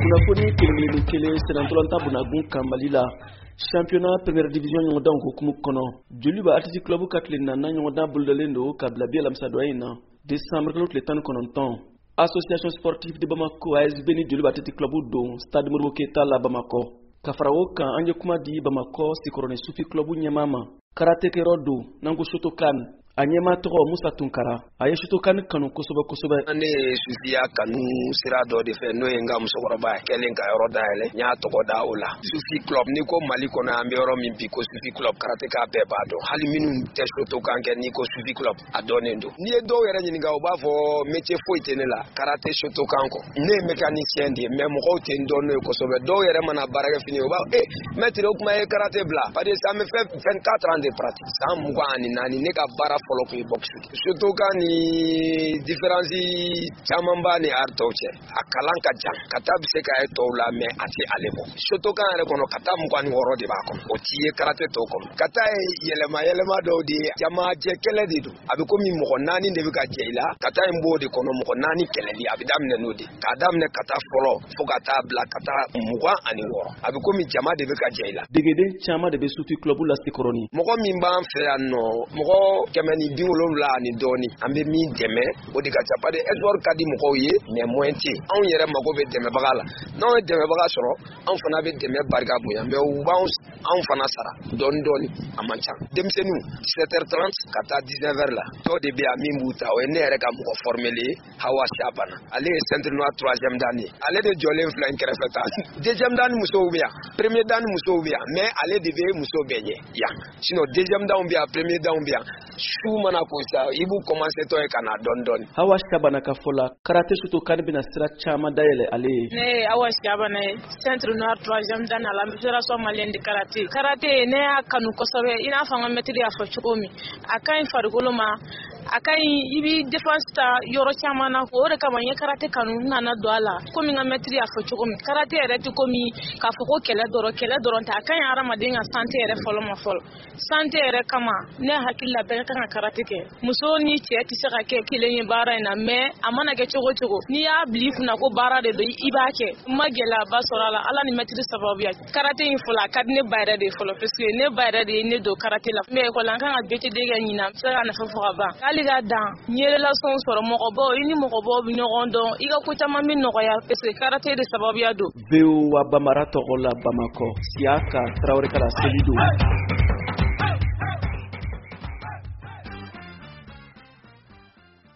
kunnafoni kelen kelen senantolanta bunagun kan Mali la championnat première division ɲɔgɔndan hukumu kɔnɔ Joliba Athletic Club ka tile naaninan ɲɔgɔndan bolodalen don ka bila bi alamisa donya in na décembre kalo tile 19 association sportive de Bamako ASB ni Joliba Athletic Club don stade Modibo Keita la Bamako ka fara o kan an ye kuma di Bamako Sikoroni Sufi Club ɲɛmaa ma karatekɛyɔrɔ don n'an ko Shotokan a ɲɛmaa tɔgɔ Musa Tunkara a ye Shotokan kanu kosɛbɛ. Ne ye Sufiya kanu sira dɔ de fɛ n'o ye n ka musokɔrɔba kɛlen ka yɔrɔ dayɛlɛ n y'a tɔgɔ da o la. Sufi Club ni ko Mali kɔnɔ an bɛ yɔrɔ min bi ko Sufi Club karateka bɛɛ b'a dɔn hali minnu tɛ Shotokan kɛ ni ko Sufi Club a dɔnnen don. N'i ye dɔw yɛrɛ ɲininka u b'a fɔ métier foyi tɛ ne la karate Shotokan kɔ. Ne ye mécanicien de ye mais mɔgɔw tɛ n dɔn n'o ye kosɛbɛ. Dɔw yɛrɛ mana baarakɛ fini u b'a maître o kuma ye karate bila parce que ça me fait 24 ans de pratique san 24 ne ka baara fɔlɔ kun ye boxe. Shotokan ni différence caman b'a ni art tɔw cɛ a kalan ka jan kata bɛ se ka ye tɔw la mais a tɛ ale bɔ. Shotokan yɛrɛ kɔnɔ kata 26 de b'a kɔnɔ o t'i ye karate tɔw kɔnɔ. Kata ye yɛlɛma dɔw de ye jamajɛ kɛlɛ de don a bɛ komi mɔgɔ 4 de bɛ ka jɛ i la kata in b'o de kɔnɔ mɔgɔ 4 kɛlɛli a bɛ daminɛ n'o de k'a daminɛ kata fɔlɔ fo ka taa bila kata 26 a bɛ komi jama de bɛ ka jɛ i la. Degeden caman de bɛ Sufi Club la Sikoroni. Mɔgɔ min b'an fɛ yan nɔ mɔgɔ 170 ani dɔɔni an bɛ min dɛmɛ o de ka ca pas de effort ka di mɔgɔw ye mais moyen tɛ anw yɛrɛ mago bɛ dɛmɛbaga la n'anw ye dɛmɛbaga sɔrɔ anw fana bɛ dɛmɛ barika bonya mais u b'anw fana sara dɔɔni a man ca. Denmisɛnninw 17h30 ka taa 19h la dɔw de bɛ yan min b'u ta o ye ne yɛrɛ ka mɔgɔ formé Hawa Shabana ale ye centre noir 3e dan ye ale de jɔlen filɛ n kɛrɛfɛ tan 2e dan musow bɛ yan 1er dan musow bɛ yan mais ale de bɛ muso bɛɛ ɲɛ yan sinon 2e dan bɛ yan 1er dan bɛ yan su mana ko sa i b'u commencer tɔ ye ka na dɔɔni. Hawa Shabana ka fɔ la karate Shotokan bɛna sira caman dayɛlɛ ale ye. Ne ye Hawa Shabana ye centre noir 3e dan la fédération malienne de karate ne y'a kanu kosɛbɛ i n'a fɔ n ka maître y'a fɔ cogo min a ka ɲi farikolo ma a ka ɲi i b'i défense ta yɔrɔ caman na o de kama n ye karate kanu nana don a la komi n ka maître y'a fɔ cogo min karate yɛrɛ tɛ komi k'a fɔ ko kɛlɛ dɔrɔn tɛ a ka ɲi hadamaden ka santé yɛrɛ fɔlɔ santé yɛrɛ kama ne hakili la bɛɛ ka kan ka karate kɛ muso ni cɛ tɛ se ka kɛ kelen ye baara in na mais a mana kɛ cogo n'i y'a bila i kunna ko baara de don i b'a kɛ n ma gɛlɛyaba sɔrɔ a la ala ni maître sababuya karate in fɔlɔ a ka di ne ba yɛrɛ de ye fɔlɔ parce que ne ba yɛrɛ de ye ne don karate la mais école an kan ka BTD kɛ ɲina n bɛ se ka nafa fɔ ka ban hali ka dan n ye relation sɔrɔ mɔgɔbaw i ni mɔgɔbaw bɛ ɲɔgɔn dɔn i ka ko caman bɛ nɔgɔya parce que karate de sababuya don. VOA Bamara tɔgɔ la Bamako Siaka Traoré Kala Selido.